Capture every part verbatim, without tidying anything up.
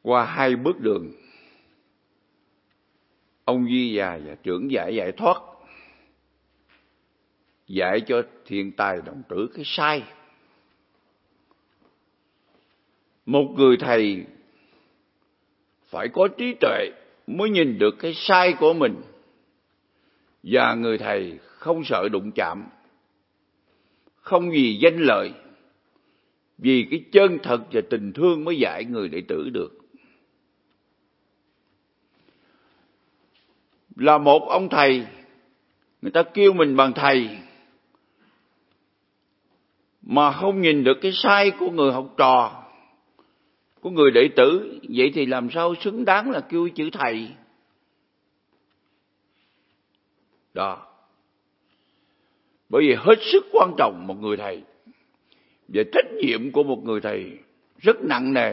qua hai bước đường. Ông Di Già và trưởng giải giải thoát dạy cho thiện tài đồng tử cái sai. Một người thầy phải có trí tuệ mới nhìn được cái sai của mình, và người thầy không sợ đụng chạm, không vì danh lợi, vì cái chân thật và tình thương mới dạy người đệ tử được. Là một ông thầy, người ta kêu mình bằng thầy, mà không nhìn được cái sai của người học trò, của người đệ tử, vậy thì làm sao xứng đáng là kêu chữ thầy? Đó. Bởi vì hết sức quan trọng một người thầy, và trách nhiệm của một người thầy rất nặng nề.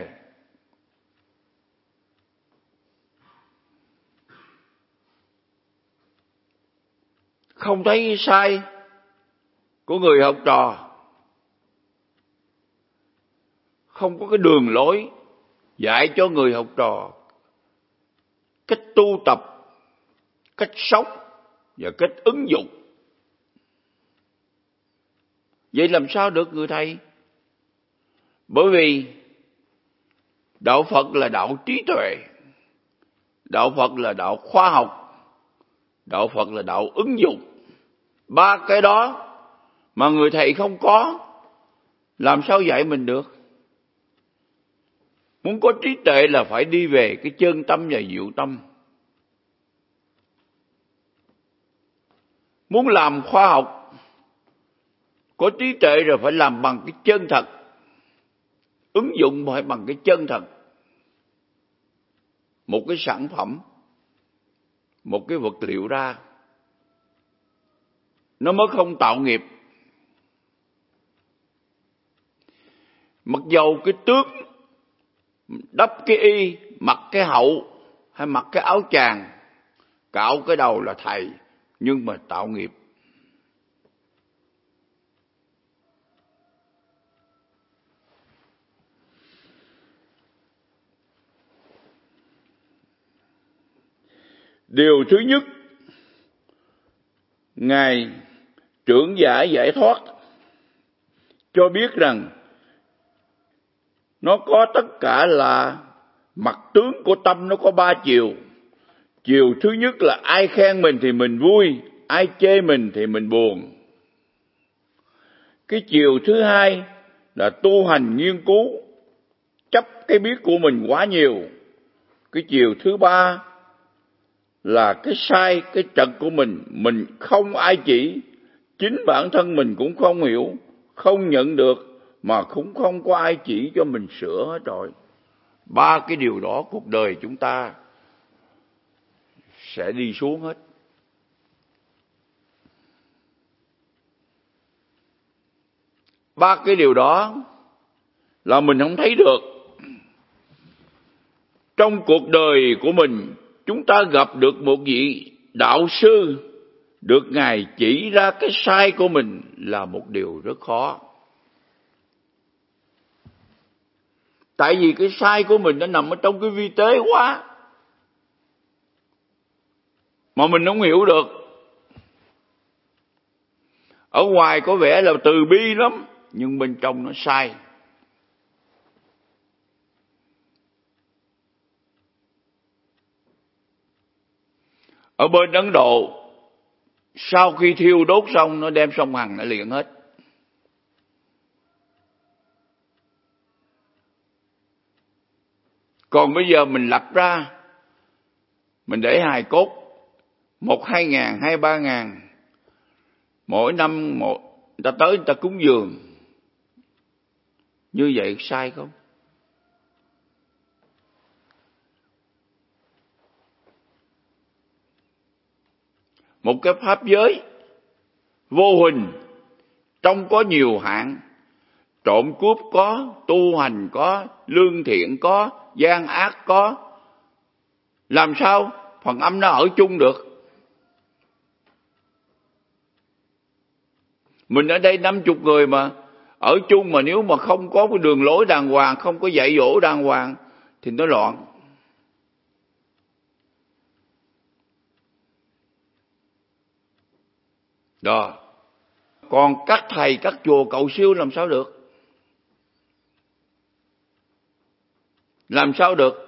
Không thấy sai của người học trò, không có cái đường lối dạy cho người học trò cách tu tập, cách sống và cách ứng dụng, vậy làm sao được người thầy? Bởi vì đạo Phật là đạo trí tuệ, đạo Phật là đạo khoa học, đạo Phật là đạo ứng dụng. Ba cái đó mà người thầy không có, làm sao dạy mình được? Muốn có trí tuệ là phải đi về cái chân tâm và diệu tâm. Muốn làm khoa học, có trí tuệ rồi phải làm bằng cái chân thật. Ứng dụng phải bằng cái chân thật. Một cái sản phẩm, một cái vật liệu ra, nó mới không tạo nghiệp. Mặc dầu cái tướng đắp cái y, mặc cái hậu, hay mặc cái áo chàng, cạo cái đầu là thầy, nhưng mà tạo nghiệp. Điều thứ nhất, Ngài trưởng giải giải thoát cho biết rằng nó có tất cả là mặt tướng của tâm, nó có ba chiều. Chiều thứ nhất là ai khen mình thì mình vui, ai chê mình thì mình buồn. Cái chiều thứ hai là tu hành nghiên cứu, chấp cái biết của mình quá nhiều. Cái chiều thứ ba là cái sai, cái trật của mình, mình không ai chỉ, chính bản thân mình cũng không hiểu, không nhận được, mà cũng không có ai chỉ cho mình sửa hết rồi. Ba cái điều đó cuộc đời chúng ta sẽ đi xuống hết. Ba cái điều đó là mình không thấy được. Trong cuộc đời của mình, chúng ta gặp được một vị đạo sư, được Ngài chỉ ra cái sai của mình là một điều rất khó. Tại vì cái sai của mình nó nằm ở trong cái vi tế quá, mà mình không hiểu được. Ở ngoài có vẻ là từ bi lắm, nhưng bên trong nó sai. Ở bên Ấn Độ, sau khi thiêu đốt xong, nó đem sông Hằng nó liền hết. Còn bây giờ mình lập ra, mình để hài cốt một hai ngàn, hai ba ngàn, mỗi năm một, người ta tới người ta cúng dường. Như vậy sai không? Một cái pháp giới vô hình, trong có nhiều hạng, trộm cướp có, tu hành có, lương thiện có, gian ác có. Làm sao phần âm nó ở chung được? Mình ở đây năm chục người mà ở chung, mà nếu mà không có cái đường lối đàng hoàng, không có dạy dỗ đàng hoàng thì nó loạn. Đó. Còn các thầy, các chùa cầu siêu làm sao được? Làm sao được?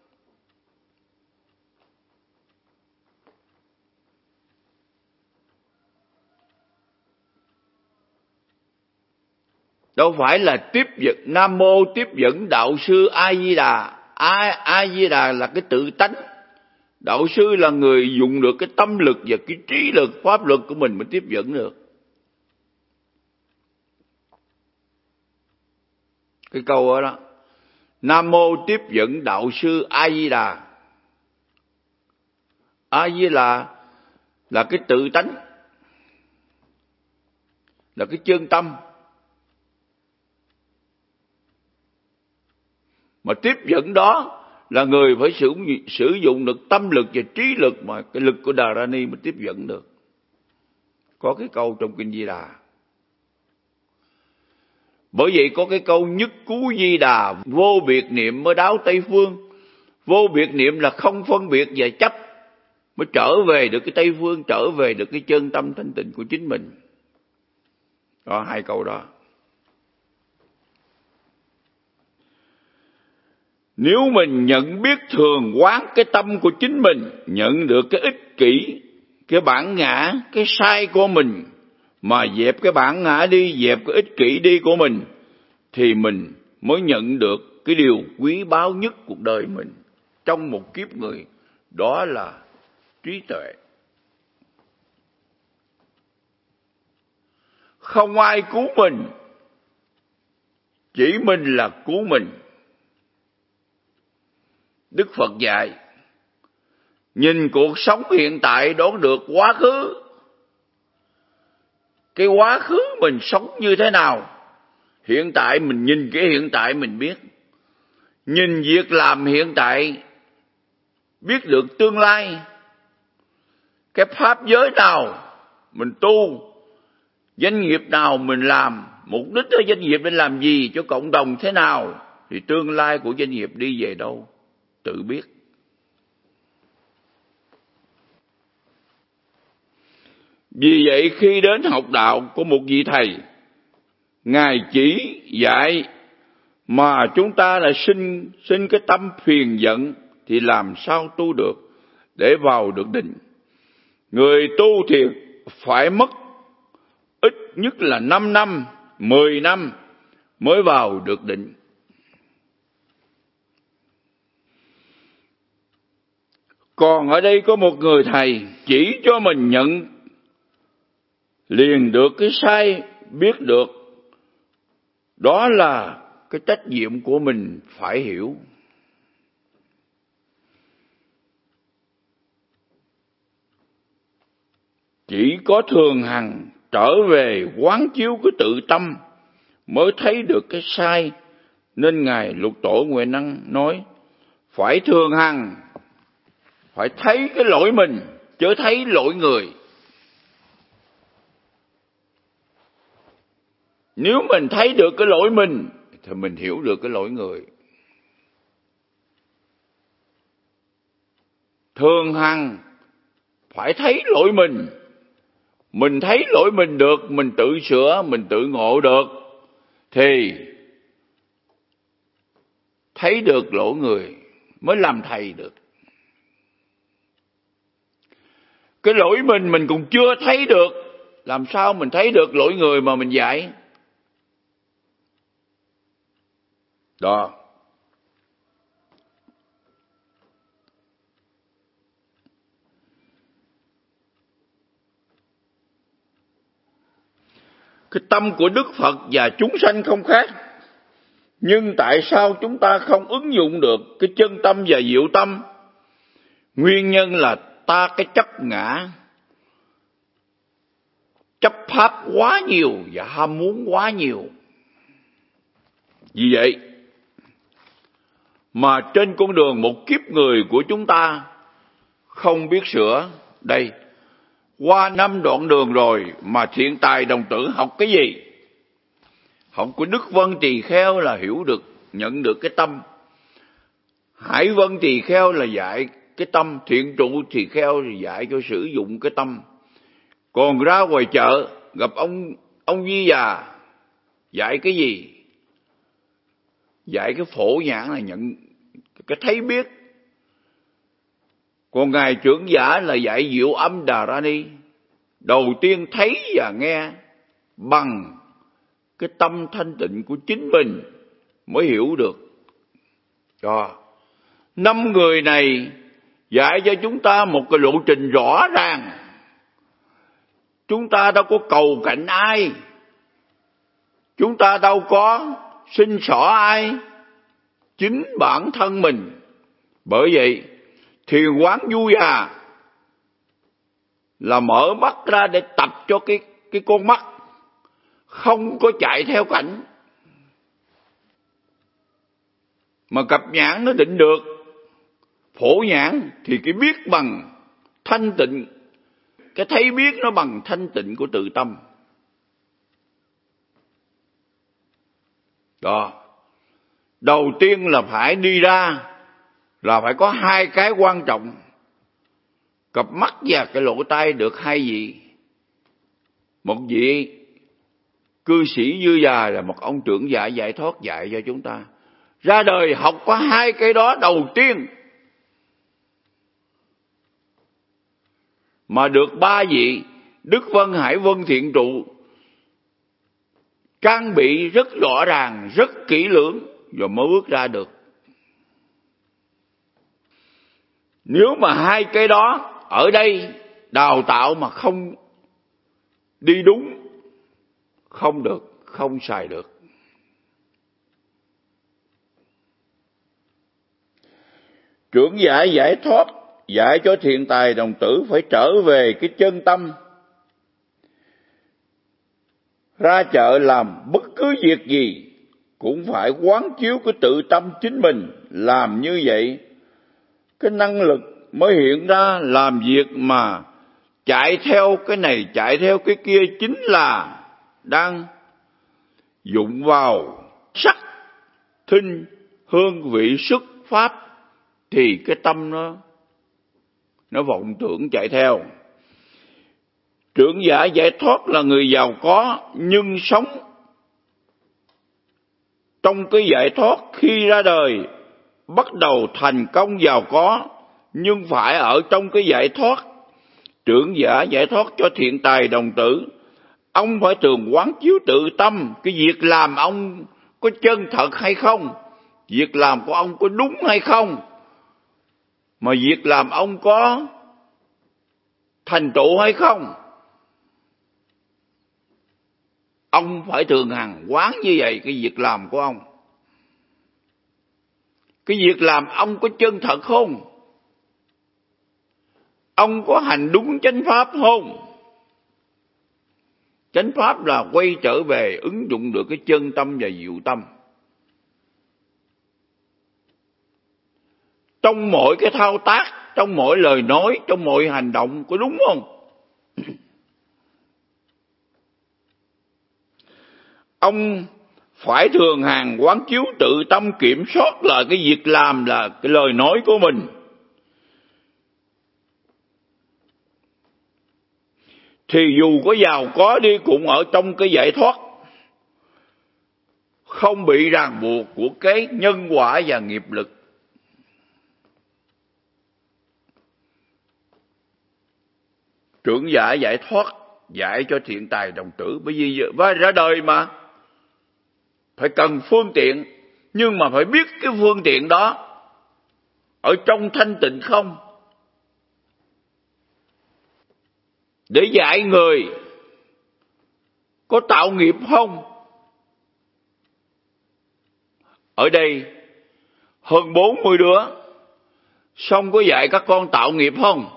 Đâu phải là tiếp dẫn Nam Mô tiếp dẫn đạo sư A Di Đà. A A Di Đà là cái tự tánh. Đạo sư là người dùng được cái tâm lực và cái trí lực, pháp lực của mình mới tiếp dẫn được. Cái câu đó, đó. Nam Mô tiếp dẫn đạo sư A Di Đà. A Di Đà là cái tự tánh, là cái chân tâm. Mà tiếp dẫn đó là người phải sử, sử dụng được tâm lực và trí lực, mà cái lực của Đà Ra Ni mới tiếp dẫn được. Có cái câu trong Kinh Di Đà. Bởi vậy có cái câu nhất cú Di Đà, vô biệt niệm mới đáo Tây Phương. Vô biệt niệm là không phân biệt và chấp, mới trở về được cái Tây Phương, trở về được cái chân tâm thanh tịnh của chính mình. Đó, hai câu đó. Nếu mình nhận biết thường quán cái tâm của chính mình, nhận được cái ích kỷ, cái bản ngã, cái sai của mình, mà dẹp cái bản ngã đi, dẹp cái ích kỷ đi của mình, thì mình mới nhận được cái điều quý báu nhất cuộc đời mình trong một kiếp người, đó là trí tuệ. Không ai cứu mình, chỉ mình là cứu mình. Đức Phật dạy, nhìn cuộc sống hiện tại đoán được quá khứ. Cái quá khứ mình sống như thế nào, hiện tại mình nhìn cái hiện tại mình biết. Nhìn việc làm hiện tại, biết được tương lai. Cái pháp giới nào mình tu, doanh nghiệp nào mình làm, mục đích của doanh nghiệp để làm gì, cho cộng đồng thế nào, thì tương lai của doanh nghiệp đi về đâu, tự biết. Vì vậy khi đến học đạo của một vị thầy, Ngài chỉ dạy mà chúng ta là sinh, sinh cái tâm phiền giận, thì làm sao tu được để vào được định. Người tu thì phải mất ít nhất là năm năm, mười năm mới vào được định. Còn ở đây có một người thầy chỉ cho mình nhận liền được cái sai, biết được. Đó là cái trách nhiệm của mình phải hiểu. Chỉ có thường hằng trở về quán chiếu cái tự tâm mới thấy được cái sai. Nên Ngài Lục Tổ Huệ Năng nói, phải thường hằng, phải thấy cái lỗi mình, chứ thấy lỗi người. Nếu mình thấy được cái lỗi mình, thì mình hiểu được cái lỗi người. Thường hằng phải thấy lỗi mình. Mình thấy lỗi mình được, mình tự sửa, mình tự ngộ được, thì thấy được lỗi người mới làm thầy được. Cái lỗi mình mình cũng chưa thấy được, làm sao mình thấy được lỗi người mà mình dạy. Đó. Cái tâm của Đức Phật và chúng sanh không khác. Nhưng tại sao chúng ta không ứng dụng được cái chân tâm và diệu tâm? Nguyên nhân là ta cái chấp ngã, chấp pháp quá nhiều và ham muốn quá nhiều. Vì vậy mà trên con đường một kiếp người của chúng ta không biết sửa. Đây, qua năm đoạn đường rồi mà Thiện Tài đồng tử học cái gì? Học của Đức Vân Tỳ Kheo là hiểu được, nhận được cái tâm. Hải Vân Tỳ Kheo là dạy cái tâm. Thiện Trụ Tỳ Kheo là dạy cho sử dụng cái tâm. Còn ra ngoài chợ gặp ông ông Di già dạy cái gì? Dạy cái phổ nhãn là nhận cái thấy biết. Còn ngài trưởng giả là dạy diệu âm Đà Ra Ni. Đầu tiên thấy và nghe bằng cái tâm thanh tịnh của chính mình mới hiểu được. Rồi, năm người này dạy cho chúng ta một cái lộ trình rõ ràng. Chúng ta đâu có cầu cạnh ai, chúng ta đâu có xin xỏ ai, chính bản thân mình. Bởi vậy thiền quán vui à là mở mắt ra để tập cho cái cái con mắt không có chạy theo cảnh, mà cặp nhãn nó định được. Phổ nhãn thì cái biết bằng thanh tịnh, cái thấy biết nó bằng thanh tịnh của tự tâm. Đó, đầu tiên là phải đi ra là phải có hai cái quan trọng. Cặp mắt và cái lỗ tai được hai vị. Một vị cư sĩ Dư Già là một ông trưởng giả giải thoát dạy cho chúng ta. Ra đời học có hai cái đó đầu tiên. Mà được ba vị Đức Vân, Hải Vân, Thiện Trụ trang bị rất rõ ràng, rất kỹ lưỡng rồi mới bước ra được. Nếu mà hai cái đó ở đây đào tạo mà không đi đúng, không được, không xài được. Trưởng giả giải thoát dạy cho thiện tài đồng tử phải trở về cái chân tâm. Ra chợ làm bất cứ việc gì cũng phải quán chiếu cái tự tâm chính mình. Làm như vậy cái năng lực mới hiện ra. Làm việc mà chạy theo cái này chạy theo cái kia chính là đang dụng vào sắc, thinh, hương vị, xuất, pháp, thì cái tâm nó nó vọng tưởng chạy theo. Trưởng giả giải thoát là người giàu có nhưng sống trong cái giải thoát. Khi ra đời bắt đầu thành công giàu có nhưng phải ở trong cái giải thoát. Trưởng giả giải thoát cho thiện tài đồng tử, ông phải thường quán chiếu tự tâm. Cái việc làm ông có chân thật hay không, việc làm của ông có đúng hay không, mà việc làm ông có thành tựu hay không. Ông phải thường hằng quán như vậy cái việc làm của ông. Cái việc làm ông có chân thật không? Ông có hành đúng chánh pháp không? Chánh pháp là quay trở về ứng dụng được cái chân tâm và diệu tâm. Trong mỗi cái thao tác, trong mỗi lời nói, trong mọi hành động có đúng không? Ông phải thường hàng quán chiếu tự tâm, kiểm soát là cái việc làm, là cái lời nói của mình. Thì dù có giàu có đi cũng ở trong cái giải thoát, không bị ràng buộc của cái nhân quả và nghiệp lực. Trưởng giả giải thoát dạy cho thiện tài đồng tử, bởi vì và ra đời mà phải cần phương tiện, nhưng mà phải biết cái phương tiện đó ở trong thanh tịnh không, để dạy người có tạo nghiệp không. Ở đây hơn bốn mươi đứa, xong có dạy các con tạo nghiệp không?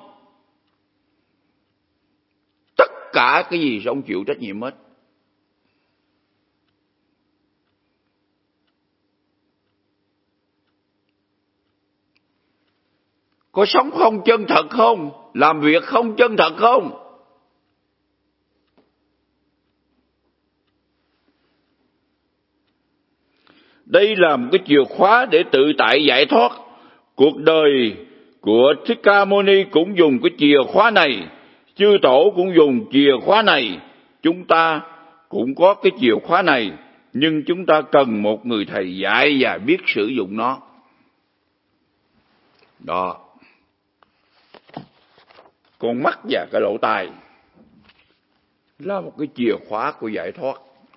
Tất cả cái gì ông chịu trách nhiệm hết. Có sống không chân thật không? Làm việc không chân thật không? Đây là một cái chìa khóa để tự tại giải thoát. Cuộc đời của Thích Ca Mâu Ni cũng dùng cái chìa khóa này Chư tổ cũng dùng chìa khóa này, chúng ta cũng có cái chìa khóa này, nhưng chúng ta cần một người thầy dạy và biết sử dụng nó. Đó. Con mắt và cái lỗ tai là một cái chìa khóa của giải thoát.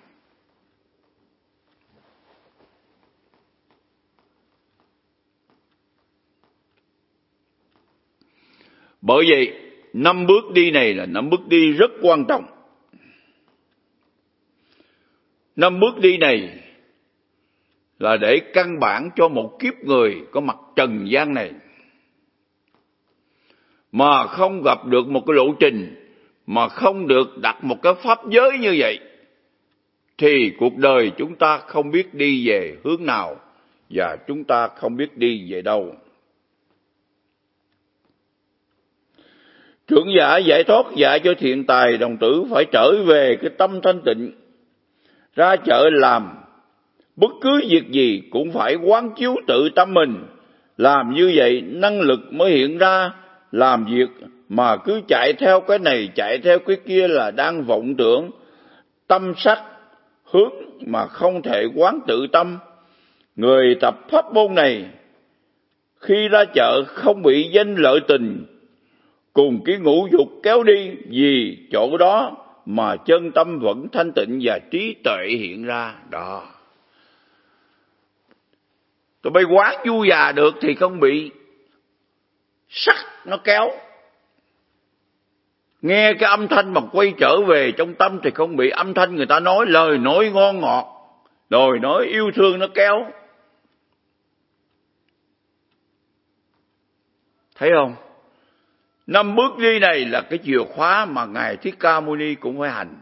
Bởi vậy, năm bước đi này là năm bước đi rất quan trọng. Năm bước đi này là để căn bản cho một kiếp người có mặt trần gian này mà không gặp được một cái lộ trình, mà không được đặt một cái pháp giới như vậy, thì cuộc đời chúng ta không biết đi về hướng nào và chúng ta không biết đi về đâu. Trưởng giả giải thoát dạy cho thiện tài đồng tử phải trở về cái tâm thanh tịnh, ra chợ làm bất cứ việc gì cũng phải quán chiếu tự tâm mình. Làm như vậy năng lực mới hiện ra. Làm việc mà cứ chạy theo cái này chạy theo cái kia là đang vọng tưởng, tâm sắc hướng mà không thể quán tự tâm. Người tập pháp môn này khi ra chợ không bị danh lợi tình cùng cái ngũ dục kéo đi, vì chỗ đó mà chân tâm vẫn thanh tịnh và trí tuệ hiện ra. Đó. Tụi bay quán vui già được thì không bị sắc nó kéo. Nghe cái âm thanh mà quay trở về trong tâm thì không bị âm thanh người ta nói lời nói ngon ngọt, lời nói yêu thương nó kéo. Thấy không? Năm bước đi này là cái chìa khóa mà Ngài Thích Ca Mâu Ni cũng phải hành.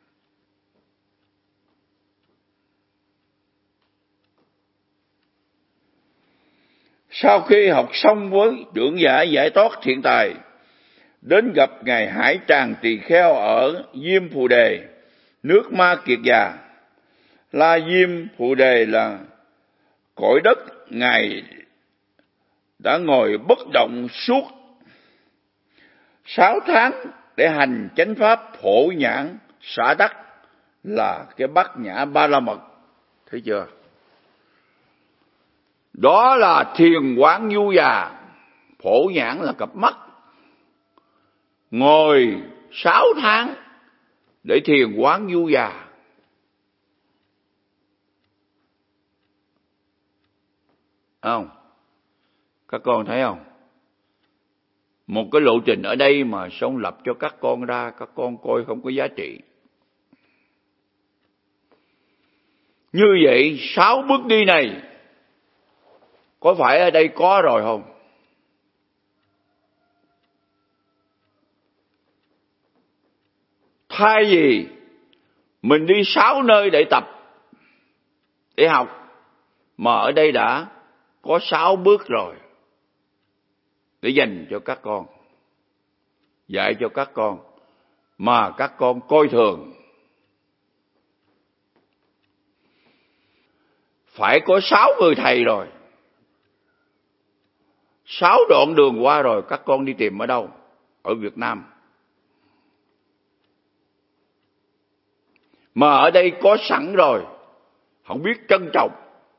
Sau khi học xong với trưởng giả giải thoát thiện tài, đến gặp Ngài Hải Tràng Tỳ Kheo ở Diêm Phù Đề, nước Ma Kiệt Già. La Diêm Phù Đề là cõi đất Ngài đã ngồi bất động suốt sáu tháng để hành chánh pháp phổ nhãn xả đắc, là cái bát nhã ba la mật. Thấy chưa? Đó là thiền quán du già. Phổ nhãn là cặp mắt. Ngồi sáu tháng để thiền quán du già. Không? Các con thấy không? Một cái lộ trình ở đây mà xong lập cho các con ra, các con coi không có giá trị. Như vậy sáu bước đi này có phải ở đây có rồi không? Thay vì mình đi sáu nơi để tập, để học, mà ở đây đã có sáu bước rồi để dành cho các con, dạy cho các con, mà các con coi thường. Phải có sáu người thầy rồi, sáu đoạn đường qua rồi, các con đi tìm ở đâu? Ở Việt Nam. Mà ở đây có sẵn rồi, không biết trân trọng.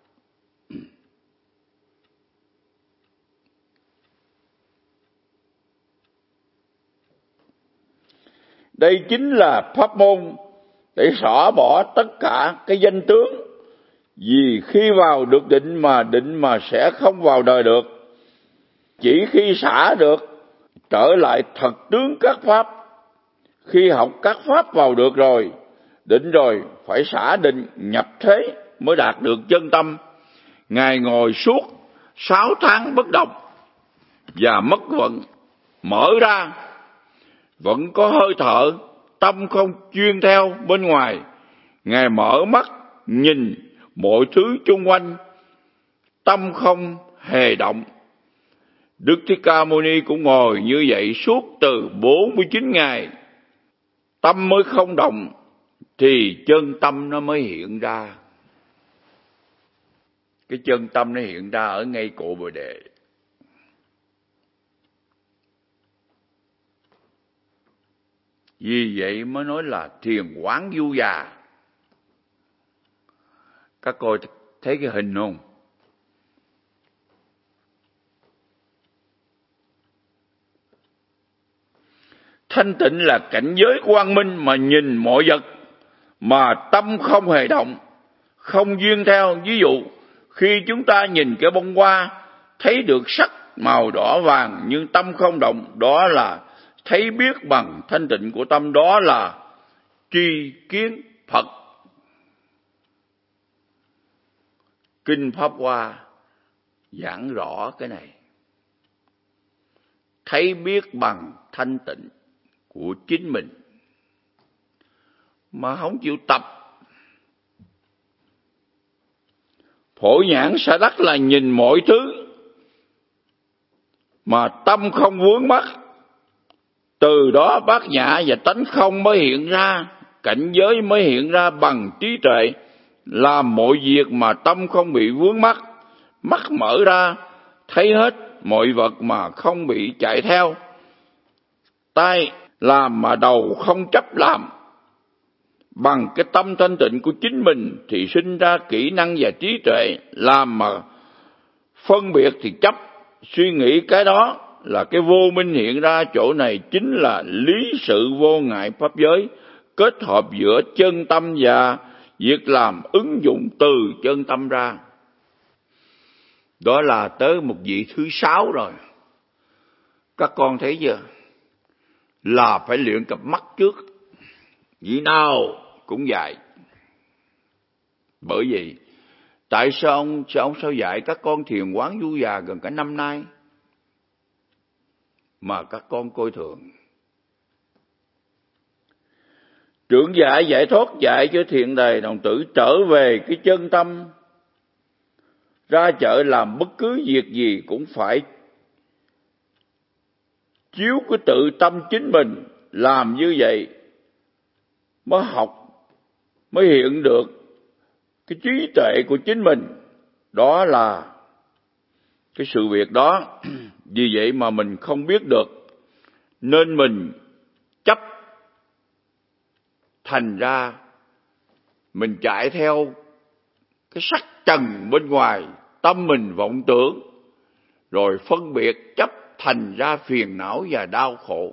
Đây chính là pháp môn để xóa bỏ tất cả cái danh tướng. Vì khi vào được định mà định mà sẽ không vào đời được. Chỉ khi xả được, trở lại thật tướng các pháp. Khi học các pháp vào được rồi, định rồi, phải xả định nhập thế mới đạt được chân tâm. Ngài ngồi suốt sáu tháng bất động và mất vận, mở ra vẫn có hơi thở, tâm không chuyên theo bên ngoài. Ngài mở mắt nhìn mọi thứ chung quanh, tâm không hề động. Đức Thích Ca Mâu Ni cũng ngồi như vậy suốt từ bốn mươi chín ngày. Tâm mới không động thì chân tâm nó mới hiện ra. Cái chân tâm nó hiện ra ở ngay cội Bồ Đề. Vì vậy mới nói là thiền quán du già. Các cô thấy cái hình không? Thanh tịnh là cảnh giới quang minh mà nhìn mọi vật mà tâm không hề động, không duyên theo. Ví dụ khi chúng ta nhìn cái bông hoa thấy được sắc màu đỏ vàng nhưng tâm không động, đó là thấy biết bằng thanh tịnh của tâm, đó là tri kiến Phật. Kinh Pháp Hoa giảng rõ cái này. Thấy biết bằng thanh tịnh của chính mình mà không chịu tập. Phổ nhãn xã đắc là nhìn mọi thứ mà tâm không vướng mắc. Từ đó bát nhã và tánh không mới hiện ra, cảnh giới mới hiện ra bằng trí tuệ. Làm mọi việc mà tâm không bị vướng mắc, mắt mở ra thấy hết mọi vật mà không bị chạy theo. Tay làm mà đầu không chấp làm. Bằng cái tâm thanh tịnh của chính mình thì sinh ra kỹ năng và trí tuệ. Làm mà phân biệt thì chấp, suy nghĩ cái đó là cái vô minh hiện ra. Chỗ này chính là lý sự vô ngại pháp giới, kết hợp giữa chân tâm và việc làm ứng dụng từ chân tâm ra. Đó là tới một vị thứ sáu rồi. Các con thấy chưa? Là phải luyện cặp mắt trước. Vị nào cũng dạy. Bởi vì tại sao ông, sao ông sao dạy các con thiền quán du già gần cả năm nay mà các con coi thường? Trưởng giả giải thoát dạy cho thiện đầy đồng tử trở về cái chân tâm. Ra chợ làm bất cứ việc gì cũng phải chiếu cái tự tâm chính mình. Làm như vậy mới học, mới hiện được cái trí tuệ của chính mình. Đó là cái sự việc đó. Vì vậy mà mình không biết được, nên mình chấp, thành ra mình chạy theo cái sắc trần bên ngoài, tâm mình vọng tưởng, rồi phân biệt chấp, thành ra phiền não và đau khổ.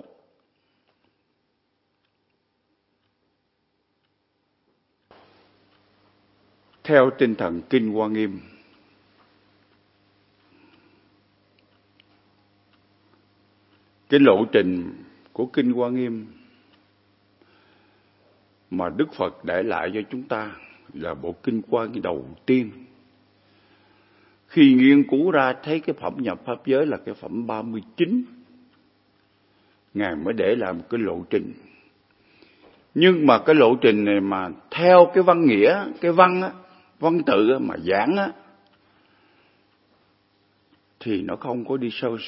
Theo tinh thần Kinh Hoa Nghiêm, cái lộ trình của Kinh Hoa Nghiêm mà Đức Phật để lại cho chúng ta là bộ kinh Hoa Nghiêm đầu tiên. Khi nghiên cứu ra thấy cái phẩm nhập pháp giới là cái phẩm ba mươi chín, Ngài mới để lại một cái lộ trình. Nhưng mà cái lộ trình này mà theo cái văn nghĩa, cái văn á, văn tự á, mà giảng á, thì nó không có đi sâu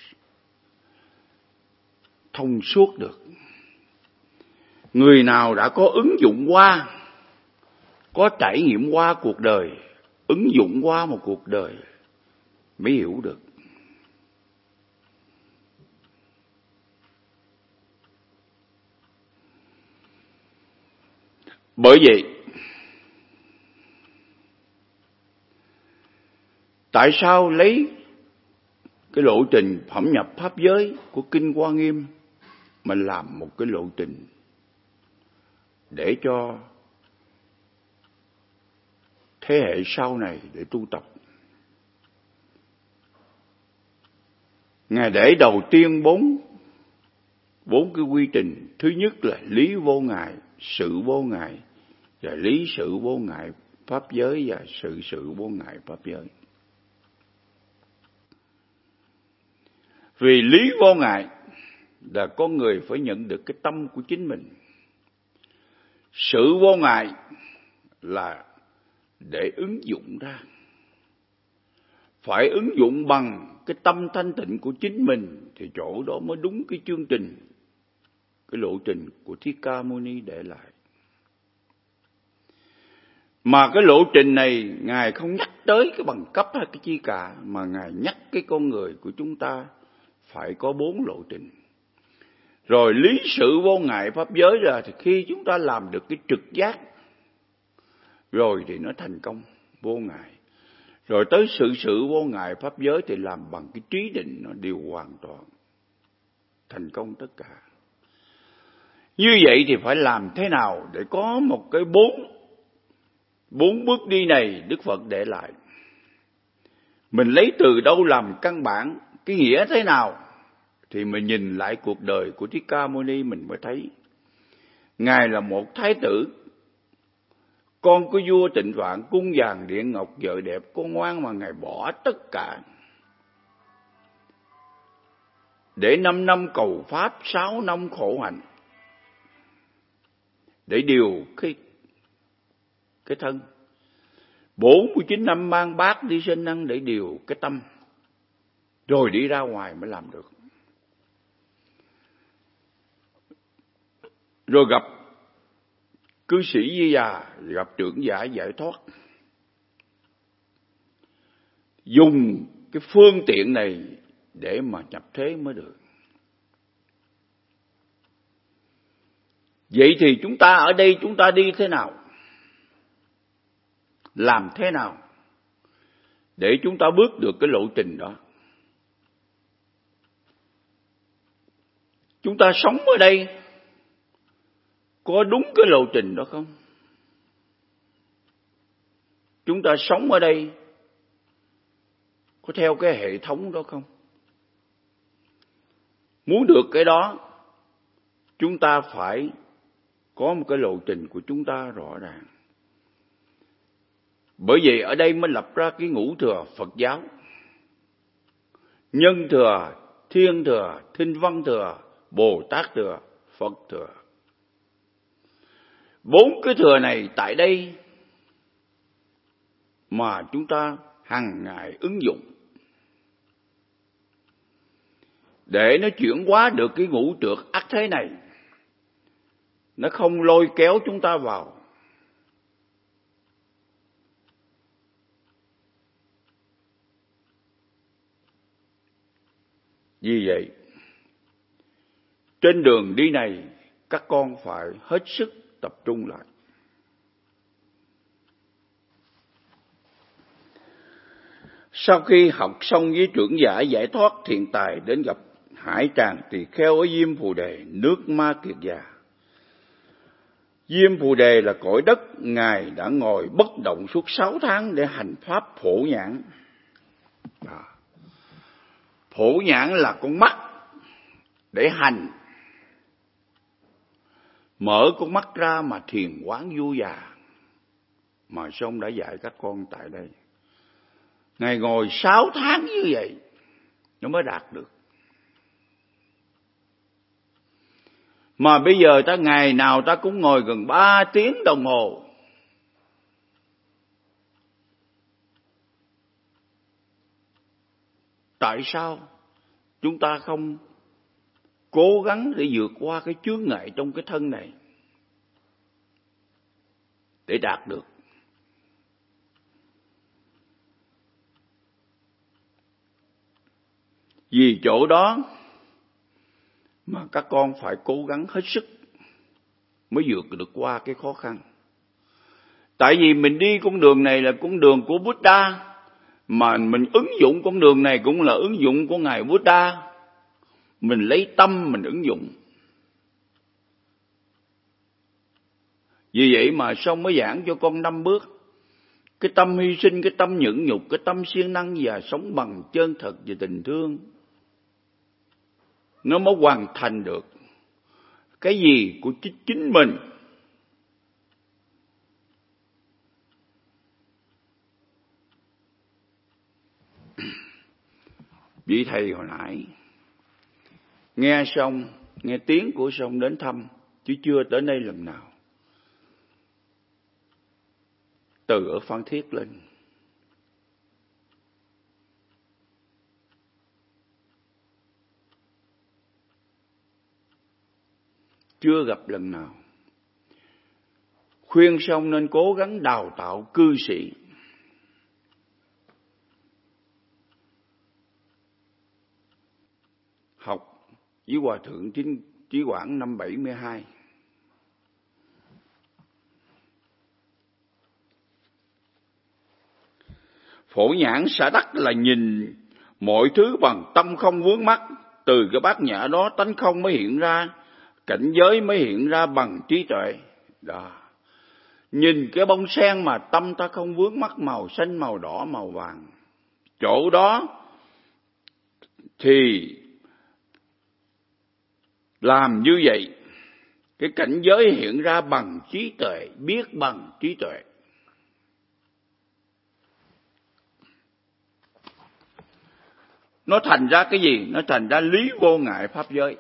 thông suốt được. Người nào đã có ứng dụng qua, có trải nghiệm qua cuộc đời, ứng dụng qua một cuộc đời mới hiểu được. Bởi vậy, tại sao lấy cái lộ trình phẩm nhập pháp giới của Kinh Hoa Nghiêm mà làm một cái lộ trình để cho thế hệ sau này để tu tập? Ngài để đầu tiên bốn bốn cái quy trình. Thứ nhất là lý vô ngại, sự vô ngại, và lý sự vô ngại pháp giới, và sự sự vô ngại pháp giới. Vì lý vô ngại là con người phải nhận được cái tâm của chính mình. Sự vô ngại là để ứng dụng ra. Phải ứng dụng bằng cái tâm thanh tịnh của chính mình thì chỗ đó mới đúng cái chương trình, cái lộ trình của Thích Ca Mâu Ni để lại. Mà cái lộ trình này Ngài không nhắc tới cái bằng cấp hay cái chi cả, mà Ngài nhắc cái con người của chúng ta phải có bốn lộ trình. Rồi lý sự vô ngại pháp giới là thì khi chúng ta làm được cái trực giác rồi thì nó thành công vô ngại. Rồi tới sự sự vô ngại pháp giới thì làm bằng cái trí định, nó đều hoàn toàn thành công tất cả. Như vậy thì phải làm thế nào để có một cái bốn bốn bước đi này Đức Phật để lại. Mình lấy từ đâu làm căn bản, cái nghĩa thế nào thì mình nhìn lại cuộc đời của Thích Ca Mâu Ni mình mới thấy. Ngài là một thái tử, con của vua Tịnh Phạn, cung vàng điện ngọc, vợ đẹp con ngoan, mà Ngài bỏ tất cả để năm năm cầu pháp, sáu năm khổ hạnh, để điều cái cái thân. bốn mươi chín năm mang bát đi sinh năng để điều cái tâm, rồi đi ra ngoài mới làm được. Rồi gặp cư sĩ Di Đà, gặp trưởng giả giải thoát, dùng cái phương tiện này để mà nhập thế mới được. Vậy thì chúng ta ở đây chúng ta đi thế nào? Làm thế nào để chúng ta bước được cái lộ trình đó? Chúng ta sống ở đây có đúng cái lộ trình đó không? Chúng ta sống ở đây có theo cái hệ thống đó không? Muốn được cái đó, chúng ta phải có một cái lộ trình của chúng ta rõ ràng. Bởi vậy ở đây mới lập ra cái ngũ thừa Phật giáo: Nhân thừa, Thiên thừa, Thinh Văn thừa, Bồ Tát thừa, Phật thừa. Bốn cái thừa này tại đây mà chúng ta hàng ngày ứng dụng để nó chuyển hóa được cái ngũ trược ác thế này, nó không lôi kéo chúng ta vào. Vì vậy, trên đường đi này, các con phải hết sức tập trung lại. Sau khi học xong với trưởng giả giải thoát thiện tài, đến gặp Hải Tràng Tỳ Kheo ở Diêm Phù Đề, nước Ma Kiệt Già. Diêm Phù Đề là cõi đất Ngài đã ngồi bất động suốt sáu tháng để hành pháp phổ nhãn. À, phổ nhãn là con mắt để hành. Mở con mắt ra mà thiền quán vô già. Mà xong đã dạy các con tại đây. Ngài ngồi sáu tháng như vậy nó mới đạt được. Mà bây giờ ta ngày nào ta cũng ngồi gần ba tiếng đồng hồ. Tại sao chúng ta không cố gắng để vượt qua cái chướng ngại trong cái thân này để đạt được? Vì chỗ đó mà các con phải cố gắng hết sức mới vượt được qua cái khó khăn. Tại vì mình đi con đường này là con đường của Buddha, mà mình ứng dụng con đường này cũng là ứng dụng của Ngài Buddha. Mình lấy tâm mình ứng dụng. Vì vậy mà xong mới giảng cho con năm bước. Cái tâm hy sinh, cái tâm nhẫn nhục, cái tâm siêng năng và sống bằng chân thật và tình thương, nó mới hoàn thành được cái gì của chính mình. Vị thầy hồi nãy nghe xong, nghe tiếng của xong đến thăm, chứ chưa tới đây lần nào. Từ ở Phan Thiết lên, chưa gặp lần nào. Khuyên xong nên cố gắng đào tạo cư sĩ. Học với Hòa Thượng Thích, Chí Quảng năm bảy mươi hai. Phổ nhãn xả đắc là nhìn mọi thứ bằng tâm không vướng mắc. Từ cái bát nhã đó tánh không mới hiện ra, cảnh giới mới hiện ra bằng trí tuệ. Đó. Nhìn cái bông sen mà tâm ta không vướng mắc màu xanh, màu đỏ, màu vàng. Chỗ đó thì làm như vậy, cái cảnh giới hiện ra bằng trí tuệ, biết bằng trí tuệ. Nó thành ra cái gì? Nó thành ra lý vô ngại pháp giới.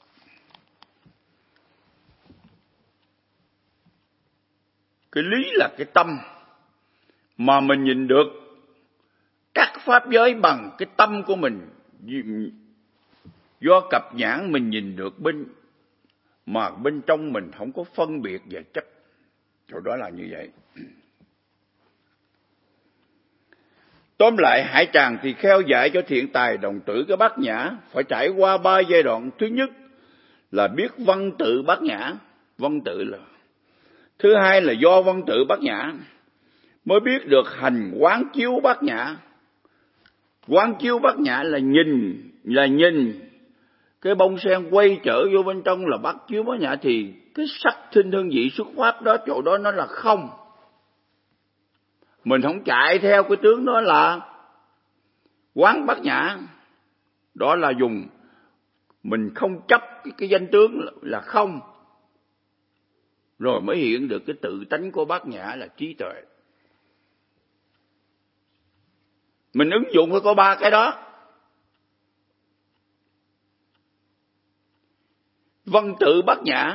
Cái lý là cái tâm mà mình nhìn được các pháp giới bằng cái tâm của mình. Do cặp nhãn mình nhìn được bên, mà bên trong mình không có phân biệt và chấp. Chỗ đó là như vậy. Tóm lại, Hải Tràng thì kheo dạy cho thiện tài đồng tử cái bát nhã phải trải qua ba giai đoạn. Thứ nhất là biết văn tự bát nhã, văn tự là. Thứ hai là do văn tự bát nhã mới biết được hành quán chiếu bát nhã. Quán chiếu bát nhã là nhìn, là nhìn cái bông sen quay trở vô bên trong là bát chiếu bát nhã, thì cái sắc thinh hương vị xuất pháp đó, chỗ đó nó là không. Mình không chạy theo cái tướng đó là quán bát nhã. Đó là dùng, mình không chấp cái, cái danh tướng là không. Rồi mới hiện được cái tự tánh của bát nhã là trí tuệ. Mình ứng dụng phải có ba cái đó. Văn tự bát nhã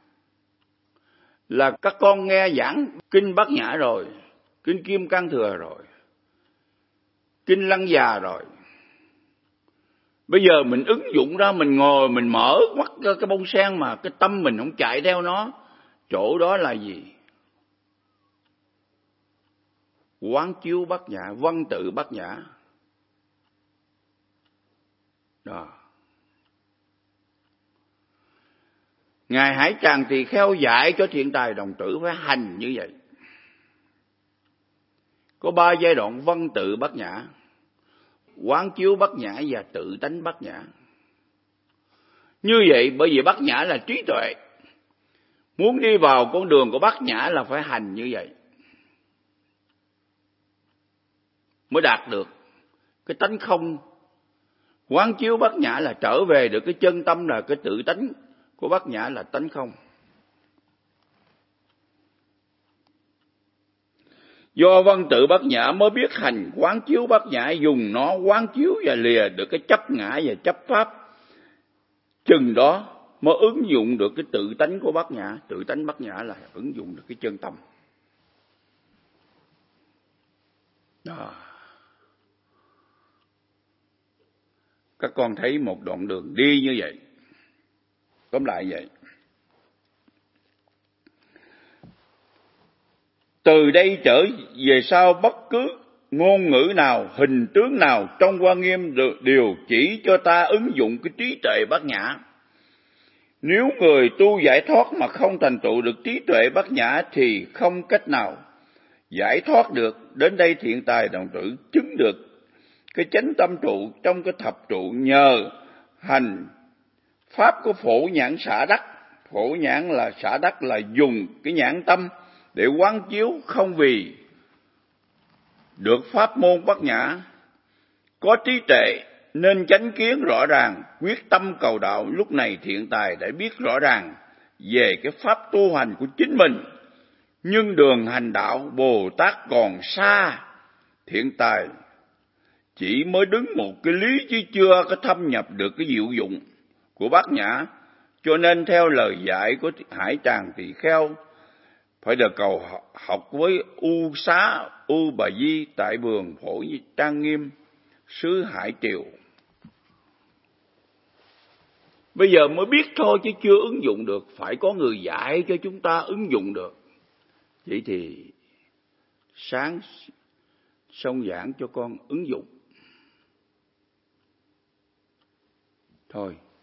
là các con nghe giảng kinh bát nhã rồi, kinh Kim Cang Thừa rồi, kinh Lăng Già rồi. Bây giờ mình ứng dụng ra, mình ngồi mình mở mắt cái bông sen mà cái tâm mình không chạy theo nó. Chỗ đó là gì? Quán chiếu bát nhã, văn tự bát nhã. Đó. Ngài Hải Tràng thì kheo dạy cho thiện tài đồng tử phải hành như vậy. Có ba giai đoạn văn tự bát nhã, quán chiếu bát nhã và tự tánh bát nhã. Như vậy bởi vì bát nhã là trí tuệ. Muốn đi vào con đường của bát nhã là phải hành như vậy mới đạt được cái tánh không. Quán chiếu bát nhã là trở về được cái chân tâm, là cái tự tánh của bát nhã là tánh không. Do văn tự bát nhã mới biết hành quán chiếu bát nhã, dùng nó quán chiếu và lìa được cái chấp ngã và chấp pháp. Chừng đó mới ứng dụng được cái tự tánh của bát nhã. Tự tánh bát nhã là ứng dụng được cái chân tâm. Đó. Các con thấy một đoạn đường đi như vậy. Tóm lại vậy. Từ đây trở về sau, bất cứ ngôn ngữ nào, hình tướng nào trong Hoa Nghiêm đều chỉ cho ta ứng dụng cái trí tuệ bát nhã. Nếu người tu giải thoát mà không thành tựu được trí tuệ bát nhã thì không cách nào giải thoát được. Đến đây thiện tài đồng tử chứng được cái chánh tâm trụ trong cái thập trụ nhờ hành pháp của phổ nhãn xả đắc. Phổ nhãn là xả đắc, là dùng cái nhãn tâm để quán chiếu, không vì được pháp môn bát nhã. Có trí tuệ nên chánh kiến rõ ràng, quyết tâm cầu đạo. Lúc này thiện tài đã biết rõ ràng về cái pháp tu hành của chính mình, nhưng đường hành đạo Bồ Tát còn xa. Thiện tài chỉ mới đứng một cái lý chứ chưa có thâm nhập được cái diệu dụng của bát nhã. Cho nên theo lời dạy của Hải Tràng Tỳ Kheo, phải được cầu học với U Xá U Bà Di tại vườn Phổ Trang Nghiêm xứ Hải Triều. Bây giờ mới biết thôi chứ chưa ứng dụng được. Phải có người dạy cho chúng ta ứng dụng được. Vậy thì sáng xong giảng cho con ứng dụng. Thôi